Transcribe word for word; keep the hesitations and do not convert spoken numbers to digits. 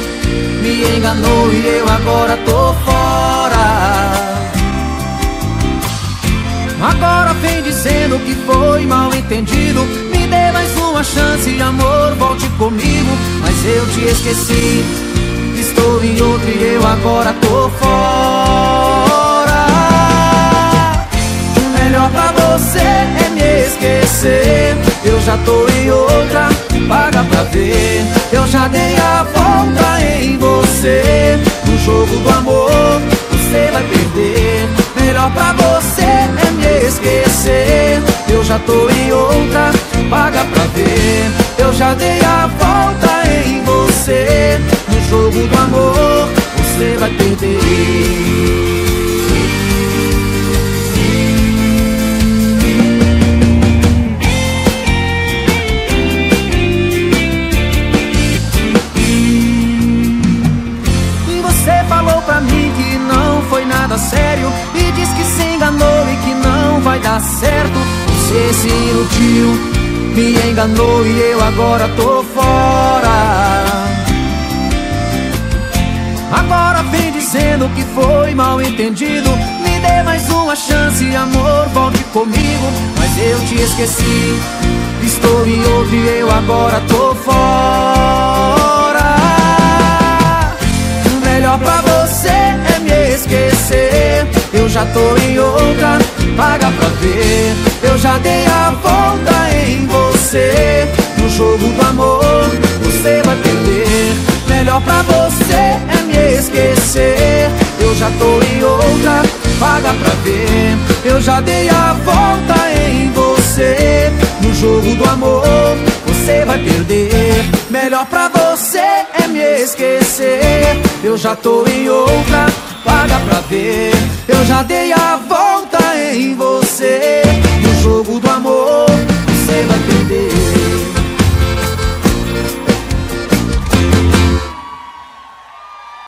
Me enganou e eu agora tô fora. Agora vem dizendo que foi mal entendido. Me dê mais uma chance, amor, volte comigo. Mas eu te esqueci, estou em outro e eu agora tô fora. O melhor pra você é me esquecer. Eu já tô em outra, paga pra ver. Eu já dei a volta em você. No jogo do amor você vai perder. Melhor pra você é me esquecer. Eu já tô em outra, paga pra ver. Eu já dei a volta em você. No jogo do amor você vai perder. Sério, e diz que se enganou e que não vai dar certo. Você se iludiu, me enganou e eu agora tô fora. Agora vem dizendo que foi mal entendido. Me dê mais uma chance, amor, volte comigo. Mas eu te esqueci, estou em outro e eu agora tô fora. Melhor pra você é me esquecer. Eu já tô em outra, paga pra ver. Eu já dei a volta em você. No jogo do amor você vai perder. Melhor pra você é me esquecer. Eu já tô em outra, paga pra ver. Eu já dei a volta em você. No jogo do amor você vai perder. Melhor pra você é me esquecer. Eu já tô em outra, paga pra ver. Eu já dei a volta